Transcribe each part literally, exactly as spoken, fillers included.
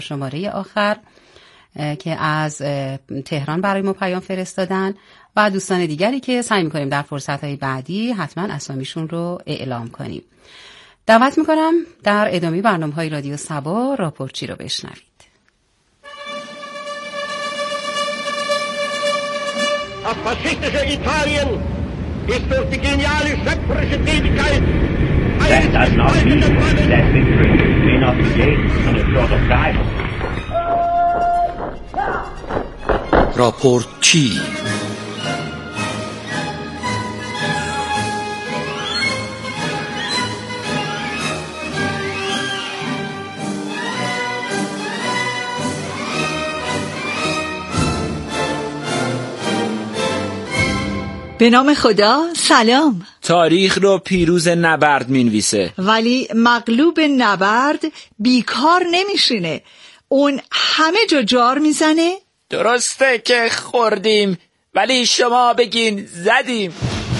شماره آخر که از تهران برای ما پیام فرستادن و دوستان دیگری که سعی می‌کنیم در فرصت‌های بعدی حتما اسامیشون رو اعلام کنیم. دعوت می‌کنم در ادامه برنامه‌های رادیو صبا راپورچی رو بشنوید. Das faschistische Italien ist durch die geniale schöpferische Tätigkeit That does not mean that victory may not be gained on a sort of dialogue. راپورچی به نام خدا. سلام. تاریخ رو پیروز نبرد مینویسه، ولی مغلوب نبرد بیکار نمیشینه، اون همه جا جار میزنه. درسته که خوردیم ولی شما بگین زدیم.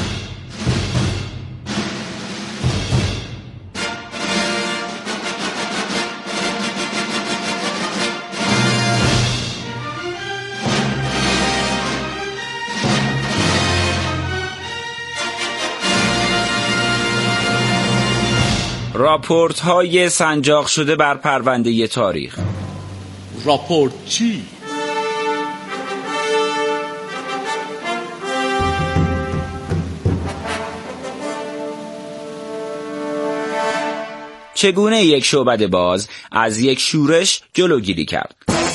راپورت های سنجاق شده بر پرونده تاریخ. راپورچی چگونه یک شعبده باز از یک شورش جلوگیری کرد؟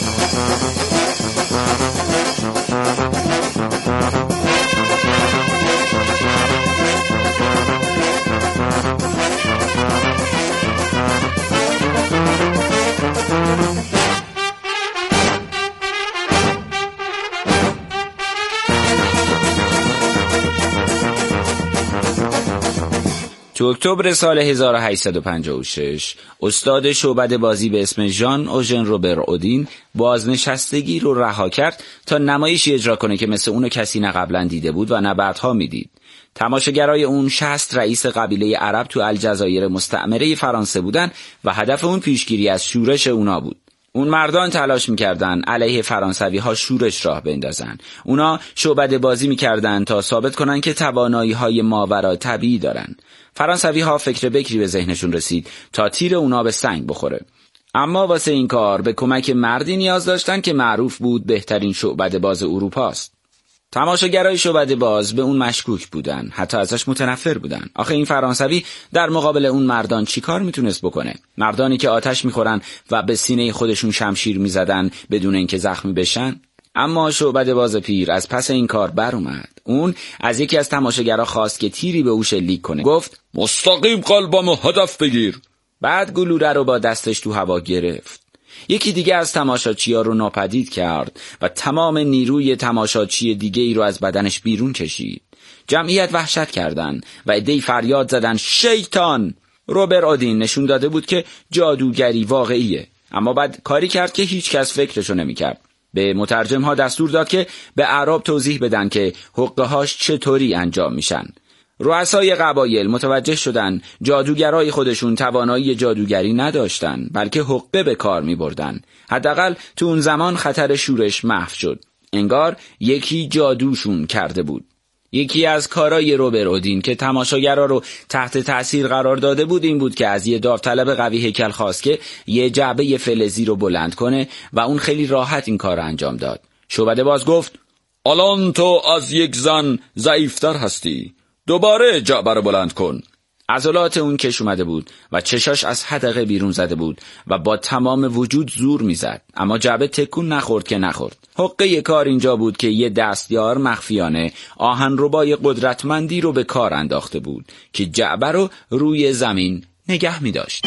تو اکتبر سال هزار و هشتصد و پنجاه و شش استاد شعبده بازی به اسم ژان اوژن روبر اودین بازنشستگی رو رها کرد تا نمایشی اجرا کنه که مثل اونو کسی نه قبلا دیده بود و نه بعدها میدید. تماشاگرای اون شصت رئیس قبیله عرب تو الجزایر مستعمره فرانسه بودن و هدف اون پیشگیری از شورش اونا بود. اون مردان تلاش میکردن علیه فرانسوی ها شورش راه بندازن. اونا شعبده بازی میکردن تا ثابت کنن که توانایی های ماورا طبیعی دارن. فرانسوی ها فکر بکری به ذهنشون رسید تا تیر اونا به سنگ بخوره. اما واسه این کار به کمک مردی نیاز داشتن که معروف بود بهترین شعبده باز اروپاست. تماشاگرای شعبده باز به اون مشکوک بودن، حتی ازش متنفر بودن. آخه این فرانسوی در مقابل اون مردان چی کار میتونست بکنه؟ مردانی که آتش میخورن و به سینه خودشون شمشیر میزدن بدون اینکه زخمی بشن. اما شعبده باز پیر از پس این کار بر اومد. اون از یکی از تماشاگرها خواست که تیری به او شلیک کنه. گفت مستقیم قلبمو هدف بگیر. بعد گلوله رو با دستش تو هوا گرفت. یکی دیگه از تماشاچی‌ها رو ناپدید کرد و تمام نیروی تماشاچی دیگه ای رو از بدنش بیرون کشید. جمعیت وحشت کردن و عده‌ای فریاد زدن شیطان. روبر اودین نشون داده بود که جادوگری واقعیه، اما بعد کاری کرد که هیچ کس فکرشو نمی‌کرد. به مترجم ها دستور داد که به اعراب توضیح بدن که حقه هاش چطوری انجام میشن. رؤسای قبایل متوجه شدن جادوگرای خودشون توانایی جادوگری نداشتن، بلکه حقه به کار می بردن. حداقل تو اون زمان خطر شورش محو شد. انگار یکی جادوشون کرده بود. یکی از کارای روبر اودین که تماشاگرها رو تحت تأثیر قرار داده بود این بود که از یه داوطلب قوی هیکل خواست که یه جعبه فلزی رو بلند کنه و اون خیلی راحت این کار رو انجام داد. شعبده باز گفت الان تو از یک زن ضعیفتر هستی، دوباره جعبه رو بلند کن. عضلات اون کش اومده بود و چشاش از حدقه بیرون زده بود و با تمام وجود زور میزد، اما جعبه تکون نخورد که نخورد. حقه کار اینجا بود که یه دستیار مخفیانه آهنربای قدرتمندی رو به کار انداخته بود که جعبه رو روی زمین نگه می داشت.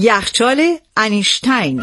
یخچال انیشتین.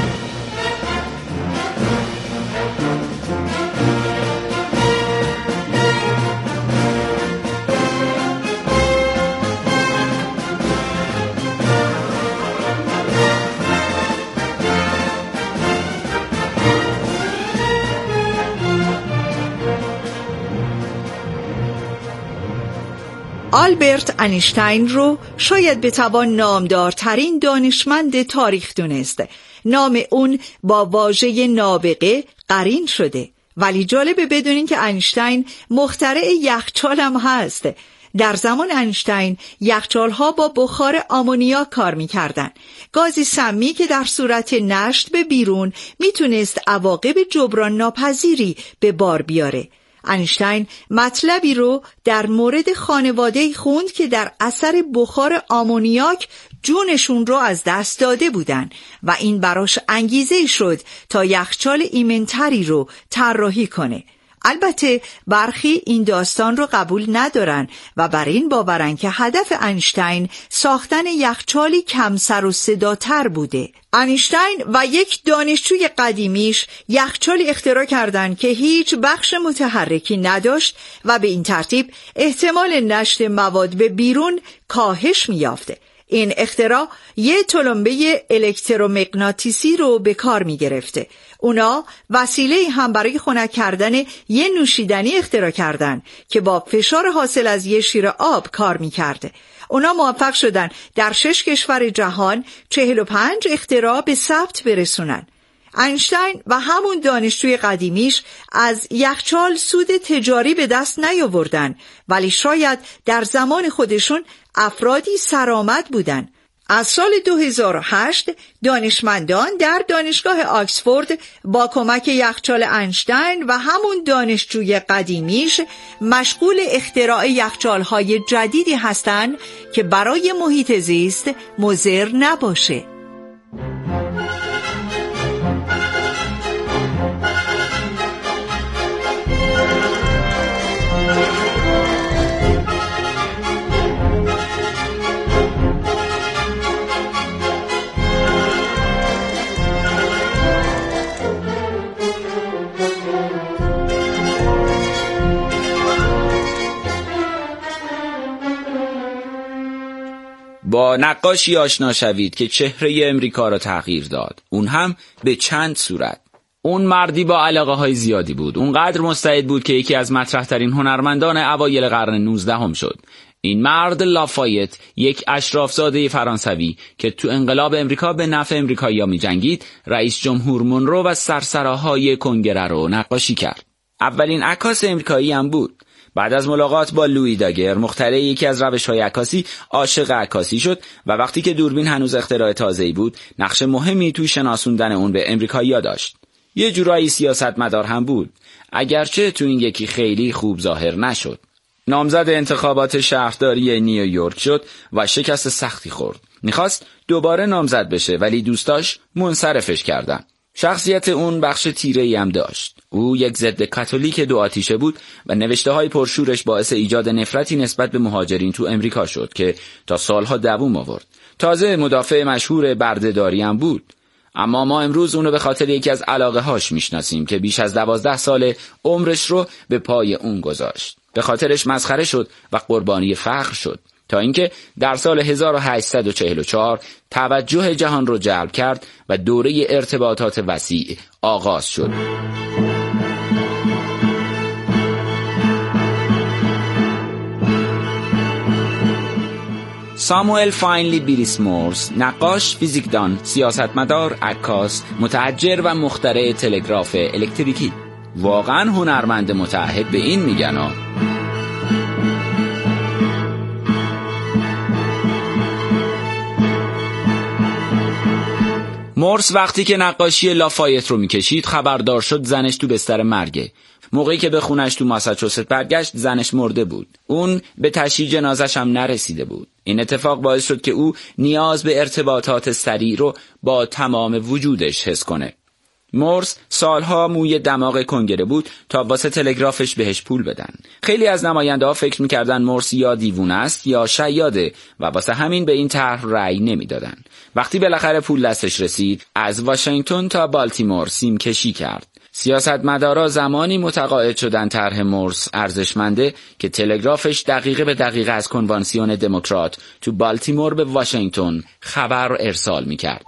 آلبرت انیشتین رو شاید بتوان نامدارترین دانشمند تاریخ دونست. نام اون با واژه نابغه قرین شده، ولی جالبه بدونین که انیشتین مخترع یخچال هم هست. در زمان انیشتین یخچال‌ها با بخار آمونیاک کار می‌کردن، گازی سمی که در صورت نشت به بیرون میتونست عواقب جبران ناپذیری به بار بیاره. انیشتین مطلبی رو در مورد خانواده‌ای خوند که در اثر بخار آمونیاک جونشون رو از دست داده بودن و این براش انگیزه شد تا یخچال ایمنتری رو طراحی کنه. البته برخی این داستان رو قبول ندارن و بر این باورن که هدف انیشتین ساختن یخچالی کم سر و صداتر بوده. انیشتین و یک دانشجوی قدیمیش یخچالی اختراع کردند که هیچ بخش متحرکی نداشت و به این ترتیب احتمال نشت مواد به بیرون کاهش می‌یافته. این اختراع یه تلمبه الکترومغناطیسی رو به کار می گرفته. اونا وسیله هم برای خنک کردن یه نوشیدنی اختراع کردن که با فشار حاصل از یه شیر آب کار می کرده. اونا موفق شدن در شش کشور جهان چهل و پنج اختراع به ثبت برسونن. انیشتین و همون دانشجوی قدیمیش از یخچال سود تجاری به دست نیاوردن، ولی شاید در زمان خودشون افرادی سرآمد بودن. از سال دو هزار و هشت دانشمندان در دانشگاه آکسفورد با کمک یخچال انیشتین و همون دانشجوی قدیمیش مشغول اختراع یخچال‌های جدیدی هستند که برای محیط زیست مضر نباشه. با نقاشی آشنا شوید که چهره امریکا را تغییر داد، اون هم به چند صورت. اون مردی با علاقه های زیادی بود، اونقدر مستعد بود که یکی از مطرح ترین هنرمندان اوایل قرن نوزدهم شد. این مرد لافایت، یک اشرافزاده فرانسوی که تو انقلاب امریکا به نفع امریکایی‌ها می‌جنگید، رئیس جمهور مونرو و سرسراهای کنگره رو نقاشی کرد. اولین عکاس امریکایی هم بود. بعد از ملاقات با لویی داگر، مخترع یکی از روش‌های عکاسی، عاشق عکاسی شد و وقتی که دوربین هنوز اختراع تازه‌ای بود، نقش مهمی توی شناسوندن اون به امریکایی‌ها داشت. یه جورایی سیاستمدار هم بود، اگرچه تو این یکی خیلی خوب ظاهر نشد. نامزد انتخابات شهرداری نیویورک شد و شکست سختی خورد. میخواست دوباره نامزد بشه ولی دوستاش منصرفش کردن. شخصیت اون بخش تیره‌ای هم داشت. او یک ضد کاتولیک دو آتیشه بود و نوشته‌های پرشورش باعث ایجاد نفرتی نسبت به مهاجرین تو امریکا شد که تا سالها دوام آورد. تازه مدافع مشهور بردهداری هم بود. اما ما امروز اونو به خاطر یکی از علاقه هاش میشناسیم که بیش از دوازده سال عمرش رو به پای اون گذاشت. به خاطرش مسخره شد و قربانی فخر شد تا اینکه در سال هزار و هشتصد و چهل و چهار توجه جهان رو جلب کرد و دوره ارتباطات وسیع آغاز شد. ساموئل فاینلی بیلیس مورس، نقاش، فیزیکدان، سیاستمدار، عکاس، متحجر و مخترع تلگراف الکتریکی. واقعا هنرمند متعهد به این میگن ها. مورس وقتی که نقاشی لافایت رو میکشید خبردار شد زنش تو بستر مرگه. موقعی که به خونش تو ماساچوست برگشت زنش مرده بود. اون به تشییع جنازش هم نرسیده بود. این اتفاق باعث شد که او نیاز به ارتباطات سریع رو با تمام وجودش حس کنه. مورس سالها موی دماغ کنگره بود تا واسه تلگرافش بهش پول بدن. خیلی از نماینده ها فکر میکردن مورس یا دیوونه است یا شیاده و واسه همین به این طرح رأی نمیدادن. وقتی بالاخره پول دستش رسید، از واشنگتن تا بالتیمور سیم کشی کرد. سیاستمدارا زمانی متقاعد شدن طرح مورس ارزشمنده که تلگرافش دقیقه به دقیقه از کنوانسیون دموکرات تو بالتیمور به واشنگتن خبر ارسال میکرد.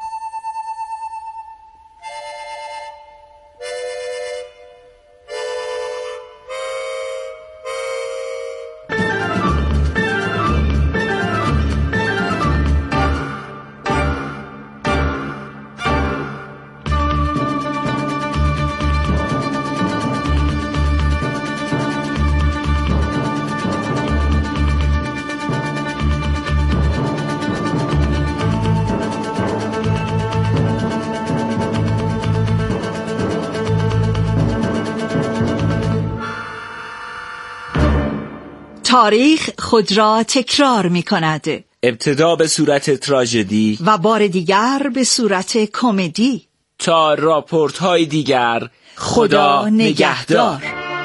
تاریخ خود را تکرار می کند. ابتدا به صورت تراژدی و بار دیگر به صورت کمدی. تا راپورت های دیگر، خدا نگهدار.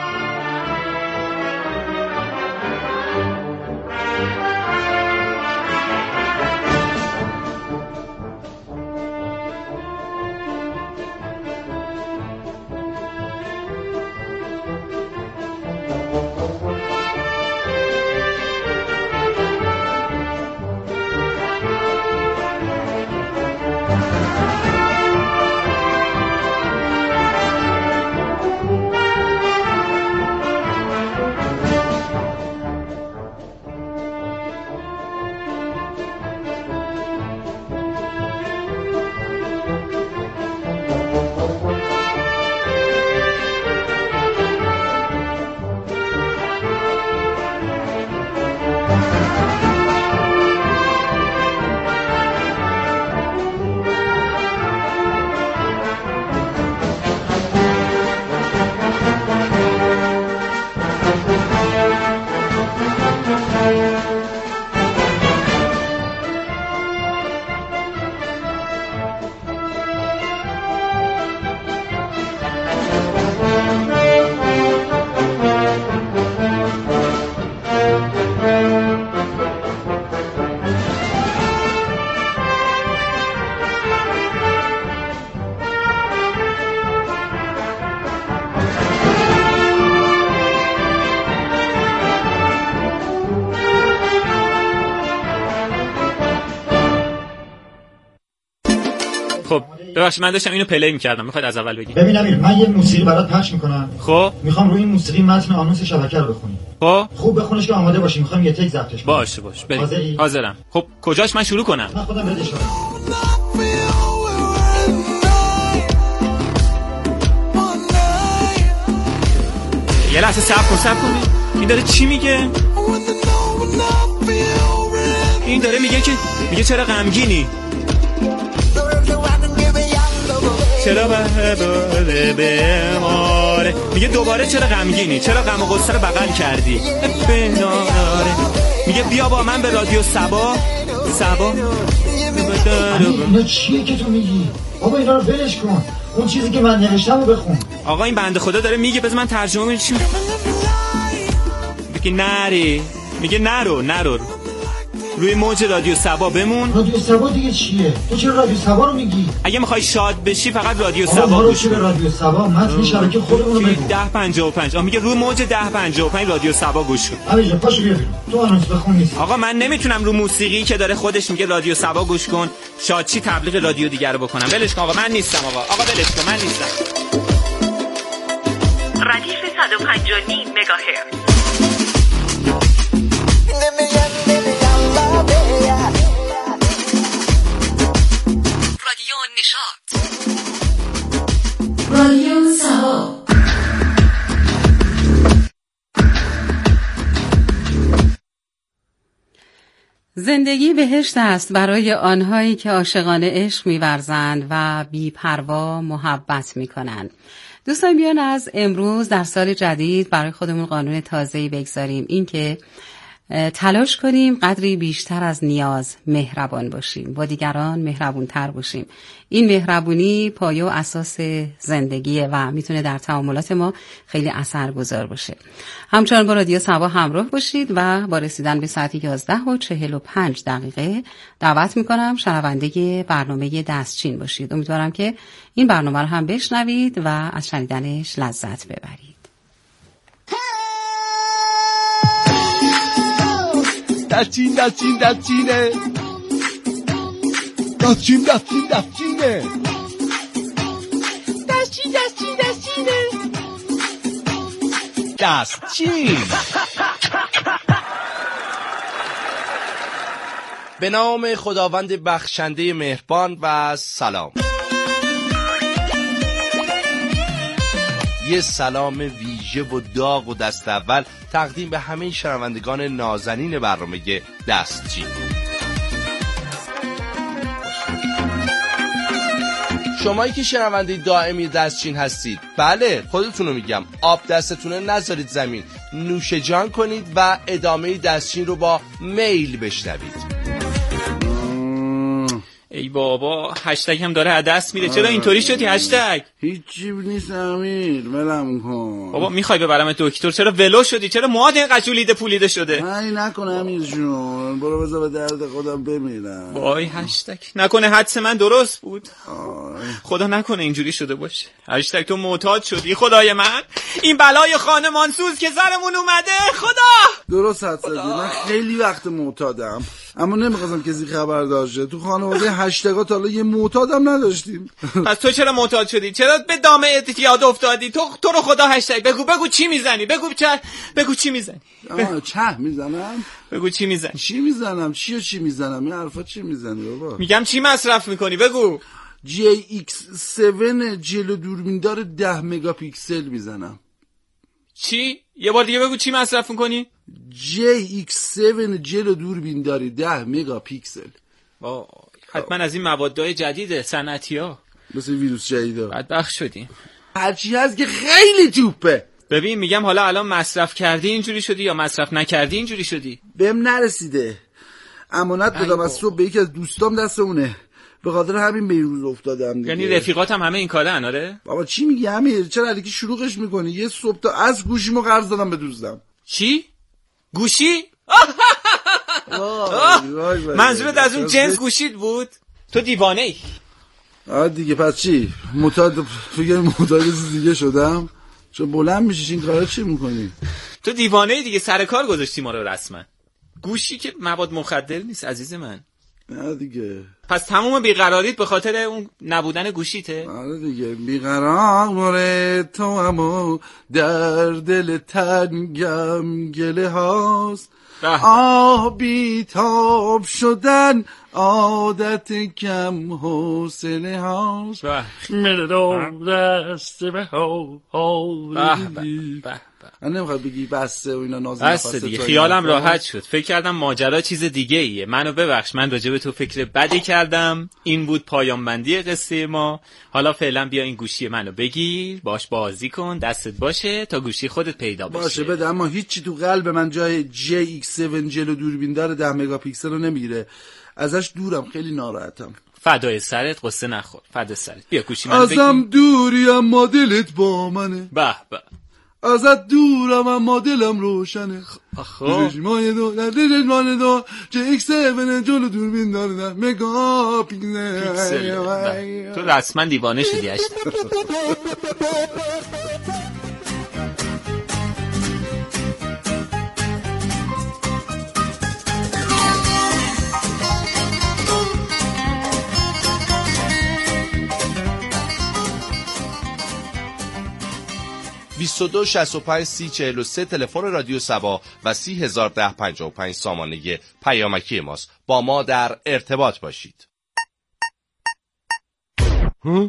خب ببخشید من داشتم اینو پلی می‌کردم، میخواید از اول بگی؟ ببین امیر، من یه موسیقی برات پخش میکنم. خب میخوام روی این موسیقی متن آنونس شبکه رو بخونی. خب خوب بخونش که آماده باشی، میخوام یه تک ضبطش کنم. باشه باشه بریم. حاضرم. خب کجاش من شروع کنم؟ من خودم ردش کنم. یه لحظه صبر کن صبر کن. این داره چی میگه؟ این داره میگه که میگه چرا غمگینی؟ چرا به بماره؟ میگه دوباره چرا غمگینی؟ چرا غم و غصه رو بغل کردی؟ بناره. میگه بیا با من به رادیو سبا. سبا اینا چیه که تو میگی؟ بابا اینا رو ولش کن، اون چیزی که من نوشتم رو بخون. آقا این بنده خدا داره میگه بذار من ترجمه میگه چی؟ میگه نری، میگه نرو نرو روی موج رادیو سبا بمون. رادیو سبا دیگه چیه؟ تو چرا رادیو سبا رو میگی؟ اگه میخوای شاد بشی فقط رادیو سبا گوش کن. رادیو سبا متن شبکه خودمون رو بگو. ده پنجاه و پنج. آ میگه روی موج ده پنجاه و پنج رادیو سبا گوش کن. علی جان پاشو بیا بیرون. تو آنونس بخون نیست. آقا من نمیتونم رو موسیقی که داره خودش میگه رادیو سبا گوش کن شادچی تبلیغ رادیو دیگر رو بکنم. ولش کن آقا، من نیستم آقا. آقا ولش کن، من نیستم. ردیف صد و پنجاه و نیم مگاهرتز. رادیو نشاط. رادیو سبا. زندگی بهشت است برای آنهایی که عاشقانه عشق می‌ورزند و بی‌پروا محبت می‌کنند. دوستان بیان از امروز در سال جدید برای خودمون قانون تازه‌ای بگذاریم، این که تلاش کنیم قدری بیشتر از نیاز مهربان باشیم، با دیگران مهربون تر باشیم. این مهربونی پایه و اساس زندگیه و میتونه در تعاملات ما خیلی اثرگذار باشه. همچنان با رادیو سبا همراه باشید و با رسیدن به ساعت یازده و چهل و پنج دقیقه دعوت میکنم شنونده برنامه دستچین باشید. امیدوارم که این برنامه رو هم بشنوید و از شنیدنش لذت ببرید. دستچین دستچین دستچینه دستچین دستچین دستچینه دستچین دستچین دستچینه دستچین. به نام خداوند بخشنده مهربان و سلام. یه سلام ویژه و داغ و دست اول تقدیم به همه شنوندگان نازنین برنامه دستچین. شمایی که شنونده دائمی دستچین هستید، بله خودتونو میگم، آب دستتونه نذارید زمین، نوش جان کنید و ادامه دستچین رو با میل بشنوید. ای بابا هشتگ هم داره دست میره. چرا اینطوری شدی هشتگ؟ هیچی نیست امیر، ولم کن. بابا میخوای ببرم دکتر؟ چرا ولو شدی؟ چرا موهات اینقدر جولیده پولیده شده؟ نه نکن امیر جون، برو بذار به درد خودم بمیرم. وای هشتگ نکنه حدس من درست بود. آه. خدا نکنه اینجوری شده باشه. هشتگ تو معتاد شدی خدای من. این بلای خانمانسوز که سرمون اومده خدا. درست حدس زدی، من خیلی وقت معتادم اما نمیخواستم کسی خبر داشته. تو خانواده هشتگا تا حالا یه معتادم نداشتیم. پس تو چرا معتاد شدی؟ چرا به دام اعتیاد افتادی؟ تو تو رو خدا هشتگ بگو بگو چی میزنی؟ بگو چه بگو چی میزنی؟ آها چه میزنم؟ بگو چی میزنی؟ چی میزنم؟ چی و چی میزنم؟ این حرفا چی میزنی بابا؟ میگم چی مصرف میکنی؟ بگو. جی ایکس هفت جلو دوربیندار ده مگاپیکسل میزنم. چی؟ یه بار دیگه بگو چی مصرف میکنی؟ جی ایکس هفت جلو دوربیندار ده مگاپیکسل. وای حتما از این موادهای جدید صنعتی‌ها، مثل ویروس جدیدا. بدبخت شدیم. هرچی هست که خیلی توپه. ببین میگم حالا الان مصرف کردی اینجوری شدی یا مصرف نکردی اینجوری شدی؟ بهم نرسیده. امانت دادم از صبح به یکی از دوستام دستمونه، به خاطر همین به این روز افتادم دیگه. یعنی رفیقاتم همه این کارن؟ آره بابا چی میگی امیر؟ چرا علیکی شلوغش میکنی؟ یه صبح تا از گوشیمو قرض دادم به دوستم. چی؟ گوشی؟ منظورت از اون جنس گوشید بود؟ تو دیوانه ای. آه دیگه پس چی؟ معتاد فکر معتاد دیگه شدم؟ چون بلند میشی این کارا چی میکنی؟ تو دیوانه ای دیگه، سر کار گذاشتی ما رو رسما. گوشی که مواد مخدر نیست عزیز من. نه دیگه. پس تمام بیقراریت به خاطر اون نبودن گوشیته؟ آره دیگه، بیقرار تو اما در دل تنگم گله هاست. آه بیتاب شدن عادت کم حوصله هاست. میره دو دست به ها ها. من نمیخواد بگی بسته و اینا نازم بسته دیگه، خیالم راحت شد. فکر کردم ماجرا چیز دیگه ایه. منو ببخش، من راجع به تو فکر بدی کردم. این بود پایان بندی قصه ما. حالا فعلا بیا این گوشی منو بگیر، باش بازی کن، دستت باشه تا گوشی خودت پیدا بشه. باشه بده، اما هیچی تو قلب من جای جی ایکس هفت جلو دوربیندار ده مگاپیکسل رو نمیگیره. ازش دورم، خیلی ناراحتم. فدای سرت، قصه نخور. فدای سرت. بیا گوشی منو بگیر. ازم دوری اما دلت با منه. به به. ازت دورم اما دلم روشنه. خب چشمای دو در چشمان دو جی ایکس هفت جلو دوربین داره مگا پیکسل. تو رسما دیوانه شدی هشت. بیست و دو شصت و پنج سی چهل و سه تلفن رادیو سبا و سی هزار ده پنجاه و پنج سامانه پیامکی ماست. با ما در ارتباط باشید. ها؟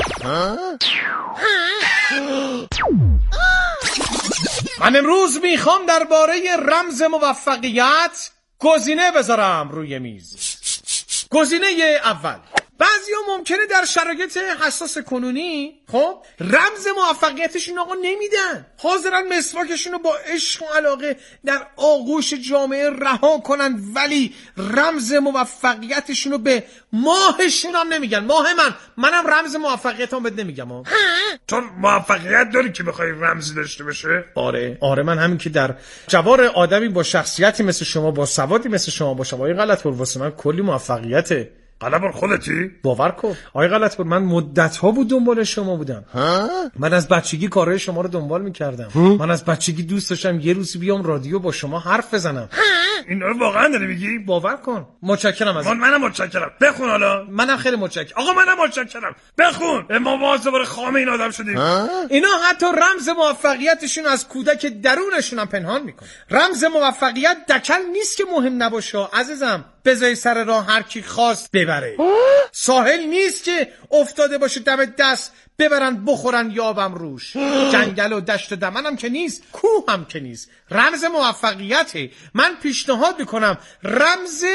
من امروز میخوام درباره رمز موفقیت گزینه بذارم روی میز. گزینه اول، بعضیا ممکنه در شرایط حساس کنونی خب رمز موفقیتشون آقا نمیدن، حاضرن مسواکشون رو با عشق و علاقه در آغوش جامعه رها کنن، ولی رمز موفقیتشون رو به ماهشون هم نمیگن. ماه من منم رمز موفقیتام بهت نمیگم ها. تو موفقیت داری که بخوای رمزی داشته باشه؟ آره آره من همین که در جوار آدمی با شخصیتی مثل شما، با سوادی مثل شما باشم، آقای غلطپور واسه من کلی موفقیته. غلطپور خودتی؟ باور کن آقای غلطپور، من مدت‌ها بود دنبال شما بودم. ها؟ من از بچگی کارهای شما رو دنبال می‌کردم. من از بچگی دوست داشتم یه روزی بیام رادیو با شما حرف بزنم. اینا رو واقعا داری میگی؟ باور کن. متشکرم از من منم متشکرم. بخون حالا. منم خیلی متشکرم. آقا منم متشکرم. بخون. ما باز دوباره خامه این آدم شدیم. اینا حتی رمز موفقیتشون از کودک درونشون هم پنهان میکنه. رمز موفقیت دکل نیست که مهم نباشه عزیزم. بذاری سر راه هر کی خواست ببره. ساحل نیست که افتاده باشه دم دست ببرن بخورن یابم روش. جنگل و دشت و دمنم که نیست، کوه هم که نیست. رمز موفقیته. من پیشنهاد میکنم رمز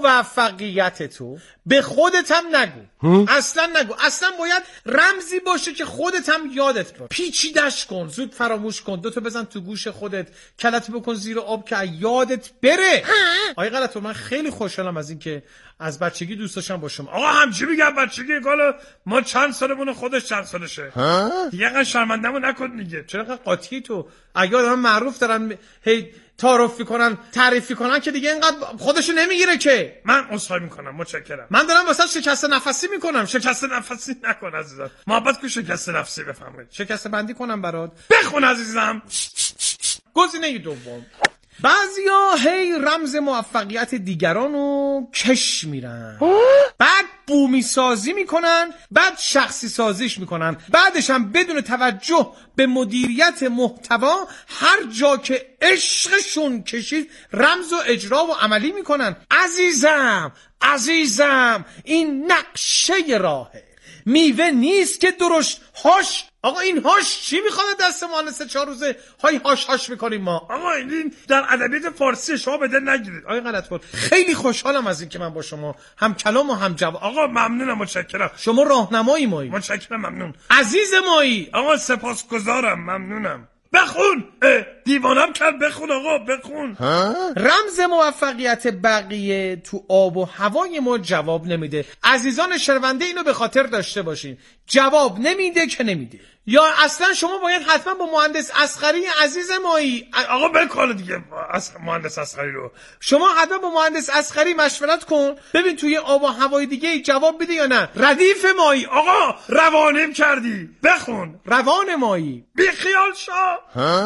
موفقیت تو به خودت هم نگو. اصلا نگو. اصلا باید رمزی باشه که خودت هم یادت باشه. پیچیدش کن، زود فراموش کن، دوتا بزن تو گوش خودت، کلت بکن زیر آب که یادت بره. آقای غلطپور من خیلی خوشحالم از این که از بچگی دوست داشتم با شما. آقا همچی میگم بچگی گالا ما چند سالمونه خودش چند سالشه. دیگه انقدر شرمنده‌مو نکن دیگه. چرا انقدر قاطی تو؟ اگه آدم معروف دارن هی تعارف میکنن تعریف میکنن که دیگه اینقدر خودشو نمیگیره که. من عذرخواهی میکنم. متشکرم. من دارم واسه شکست نفسی میکنم. شکست نفسی نکن عزیزم. محبت کو شکست نفسی بفهمید. شکست بندی کنم برات. بخون عزیزم. گزینه دوم. بعضیا هی رمز موفقیت دیگرانو کش میرن، بعد بومی سازی میکنن، بعد شخصی سازیش میکنن، بعدش هم بدون توجه به مدیریت محتوا هر جا که عشقشون کشید رمز و اجرا و عملی میکنن. عزیزم عزیزم این نقشه راهه، میوه نیست که درشت هاش. آقا این هاش چی میخواد دست ما سه چهار روزه های هاش هاش میکنیم ما؟ آقا این در ادبیات فارسی شما به دل نگیرید. آقا غلطپور خیلی خوشحالم از این که من با شما هم کلام و هم جواب. آقا ممنونم متشکرم. شما راهنمایی مایی. متشکرم ممنون. عزیز مایی. آقا سپاسگزارم ممنونم. بخون. دیوانم کرد بخون آقا بخون. رمز موفقیت بقیه تو آب و هوای ما جواب نمیده. عزیزان شنونده اینو به خاطر داشته باشین، جواب نمیده که نمیده. یا اصلا شما باید حتما با مهندس اصغری عزیز مایی. آقا بکن دیگه مهندس اصغری رو. شما حتما با مهندس اصغری مشورت کن ببین توی آب و هوای دیگه جواب بده یا نه. ردیف مایی. آقا روانیم کردی بخون. روان مایی. بی خیال شا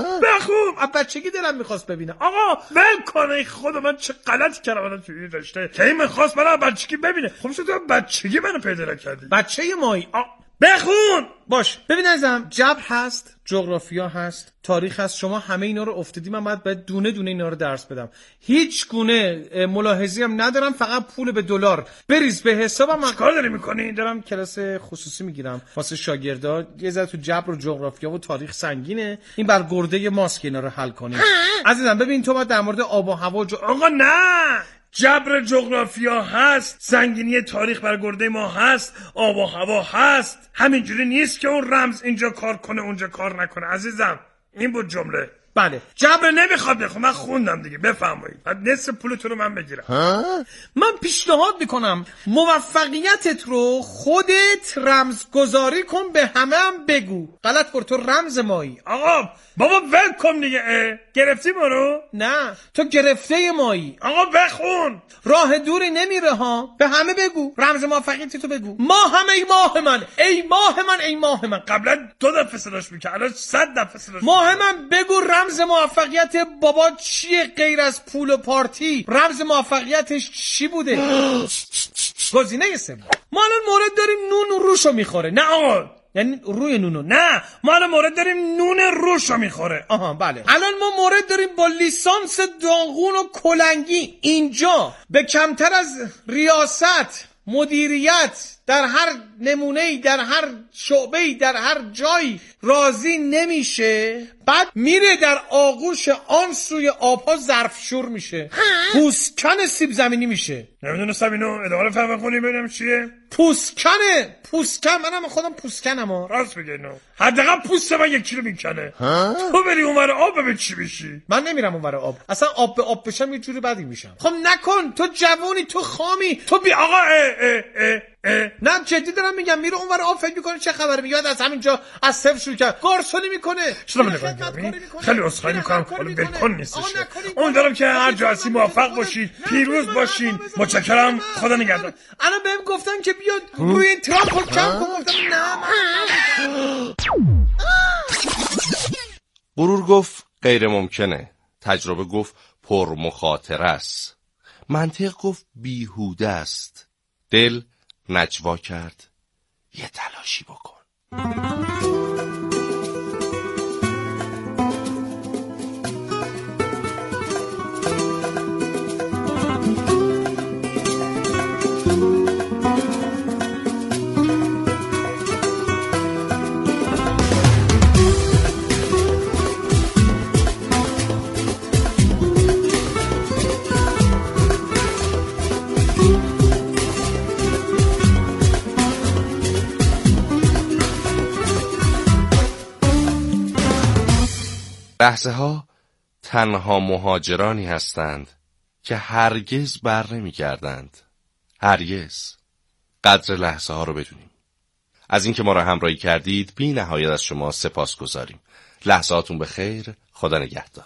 بخون. از بچگی دلم میخواست ببینم. آقا ول کنه خود من چه غلطی کردم الان توی رشته که این میخواست منو بچگی ببینه. خب تو بچگی منو پیدا کردی. بچه مایی. آ... بخون. باش ببین عزیزم، جبر هست، جغرافیا هست، تاریخ هست. شما همه اینا رو افتادی، من باید باید دونه دونه اینا رو درس بدم. هیچ گونه ملاحظه‌ای هم ندارم، فقط پول به دلار بریز به حسابم. چیکار داری میکنی؟ دارم کلاس خصوصی میگیرم واسه شاگردا. یه ذره تو جبر و جغرافیا و تاریخ سنگینه، این بر گرده ماست که اینا رو حل کنی. عزیزم ببین تو باید در مورد آب و هوا جو... آقا نه، جبر جغرافیا هست، سنگینی تاریخ بر گرده ما هست، آب و هوا هست. همینجوری نیست که اون رمز اینجا کار کنه اونجا کار نکنه عزیزم. این بود جمله. بله. جبر نمیخواد بخون، من خوندم دیگه بفرمایید. بعد نصف پولتون رو من بگیرم. من پیشنهاد میکنم موفقیتت رو خودت رمز گذاری کن، به همه هم بگو. غلطپور تو رمز مایی. آقا بابا ول کن دیگه. گرفتی ما رو؟ نه تو گرفته مایی. آقا بخون. راه دوری نمیره ها، به همه بگو رمز موفقیت تو بگو. ماه هم ای ماه من، ای ماه من، ای ماه من. قبلا دو دفعه صداش میکرد، الان صد دفعه صداش. ماه من بگو رمز موفقیت بابا چیه غیر از پول و پارتی؟ رمز موفقیتش چی بوده؟ گزینه سوم. ما الان مورد داریم نون روشو میخوره. نه آقا، یعنی روی نونو. نه ما الان مورد داریم نون روشو میخوره. آها بله. الان ما مورد داریم با لیسانس داغون و کلنگی اینجا به کمتر از ریاست، مدیریت در هر نمونه‌ای، در هر شعبه‌ای، در هر جایی راضی نمیشه، بعد میره در آغوش آن سوی آبها ظرفشور میشه، پوسکن سیب زمینی میشه. نمیدونستم اینو ادامه فهم کنیم ببینم چیه. پوسکنه، پوسکن. منم خودم پوسکنم ها. راست میگه اینو. حداقل پوست من یک کیلو میکنه. تو بری اونور آب ببین چی میشی. من نمیرم اونور آب. اصلا آب به آب بشم یه جوری بدی میشم. خب نکن، تو جوونی، تو خامی، تو بی آقا اه اه اه اه. نه جدی دارم میگم، میره اونور آب فکر میکنه چه خبره، میاد از همینجا از صفر شروع کرد گارسونی میکنه. شما نگاه کنید. خیلی عذرخواهی میکنم، حالا بالکن نیستش. امیدوارم که هر جا هستی موفق باشید، پیروز باشین. متشکرم، خدا نگهدار. الان بهم گفتن که بیاد روی این ترامپ کم کن، گفتم نه. غرور گفت غیر ممکنه. تجربه گفت پر مخاطره است. منطق گفت بیهوده است. دل نجوا کرد یه تلاشی بکن. لحظه ها تنها مهاجرانی هستند که هرگز بر نمی گردند. هرگز. قدر لحظه ها رو بدونیم. از اینکه ما را همراهی کردید بی نهایت از شما سپاس گذاریم. لحظه هاتون به خیر. خدا نگهدار.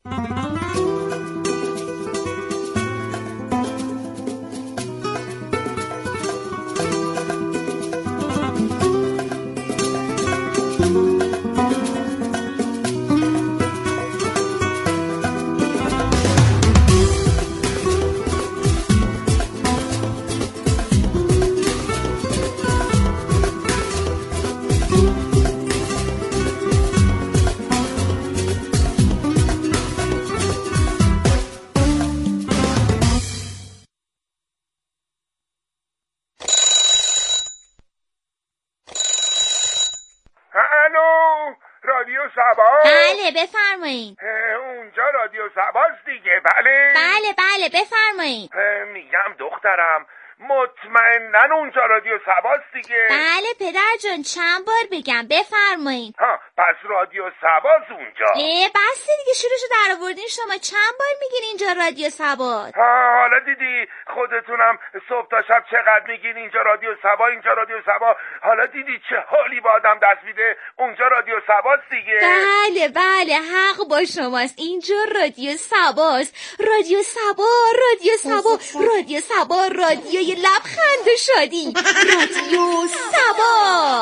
بله بفرمایین. اونجا رادیو سباست دیگه؟ بله بله بله بفرمایین. میگم دخترم مطمئنن اونجا رادیو سباست دیگه؟ بله پدر جان چند بار بگم بفرمایین. ها پس رادیو سباست اونجا. اه بس دیگه شروعشو در آوردین شما، چند بار میگین اینجا رادیو سباست؟ ها حالا دیدی خودتونم صبح تا شب چقدر میگین اینجا رادیو سبا اینجا رادیو سبا، حالا دیدی چه حالی با آدم دست میده. اونجا رادیو سباست دیگه. بله بله حق با شماست، اینجا رادیو سباست. رادیو سبا رادیو سبا رادیو سبا رادیو لبخند و شادی. رادیو سبا.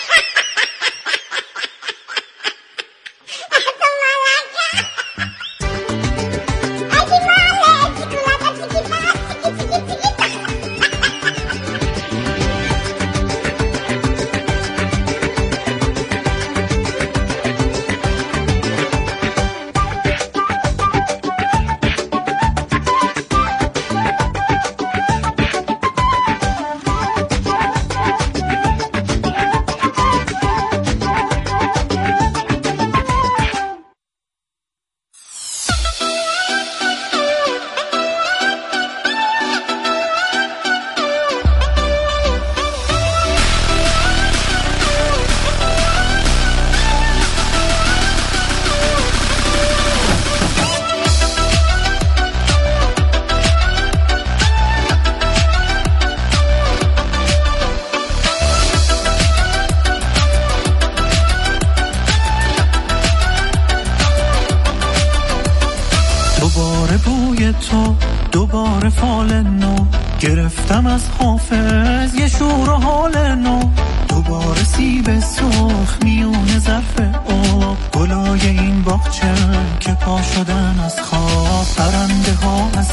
دوباره فال نو گرفتم از حافظ یه شور و حال نو. دوباره سیب سرخ میونه ظرف آب، گلای این باغچه که پا شدن از خواب، پرنده ها از